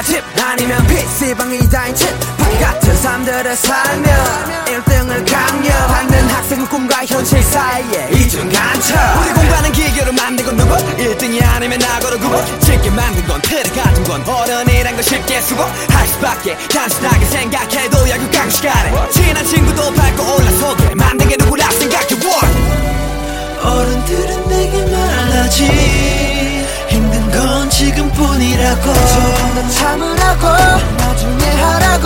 집 아니면 PC방이다인 집 파티 같은 삶들을 살며 1등을 강요하는 학생은 꿈과 현실 사이에 이중간첩. 우리 공부하는 기계로 만든 건 누구? 1등이 아니면 나고로 구분. 쉽게 만든 건 틀에 가둔 건 어른이란 걸 쉽게 수고할 수밖에. 단순하게 생각해도 약육강 시간에 친한 친구도 밟고 올라서게 만든 게 누구라 생각해. 어른들은 내게 말하지 힘든 건 지금뿐이라고. 조금 더 참으라고 나중에 하라고.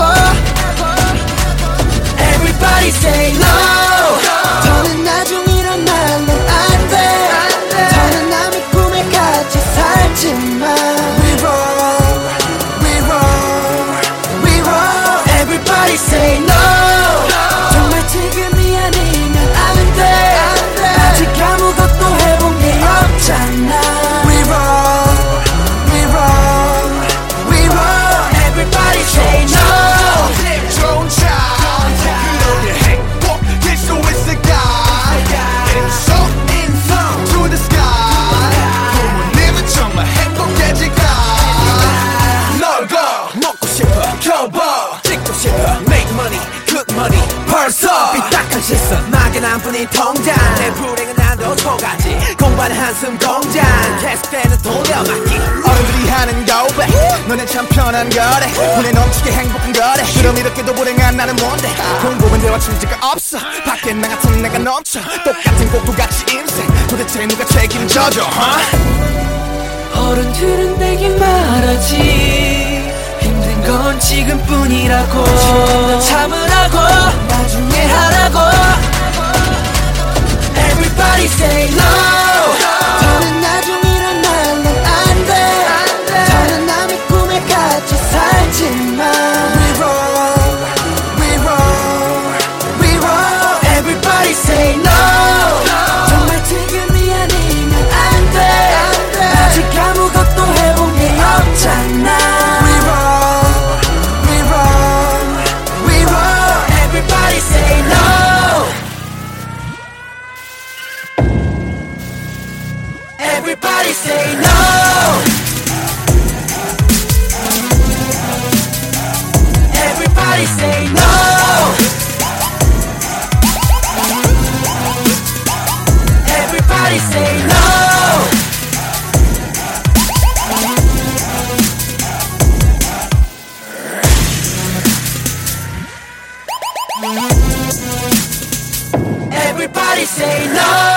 Everybody say no. 더는 나중이란 말은 안돼. 더는 남의 꿈에 갇혀 살지만 We roll, we roll, we roll. Everybody say no. 정말 지금이 아니면 안돼. 아직 아무것도 해본 게 없잖아. We roll, we roll, we roll. Everybody say no. 기분 좋은 차 그렇게 행복일 수 있을까. 인성 to the sky. 부모님은 정말 행복해질까. 놀고 먹고 싶어 겨보 찍고 싶어 make money good money 벌써 삐딱한 시선 막연한 뿐인 통장. 내 불행은 나도 속아지 공부하는 한숨 공장. 계속되는 돌려막기 어른들이 하는 고백 너네 참 편한 거래. 분에 넘치게 행복한 거래. 그럼 이렇게도 불행한 나는 뭔데. 공부는 대화 취지가 없어. 밖에 나 같은 내가 넘쳐. 똑같은 꼭두같이 인생 도대체 누가 책임져줘 어른들은 내게 말하지 힘든 건 지금뿐이라고. 조금 더 참으라고 나중에 하라고. Everybody say no. 더는 나중이란 말은 안돼. 더는 남의 꿈에 갇혀 살지만 We roll, we roll, we roll. Everybody say no. 정말 지금이 아니면 안돼. 아직 아무것도 해본 게 없잖아. We roll, we roll, we roll. Everybody say no. Everybody say no. Everybody say no. Everybody say no. Everybody say no.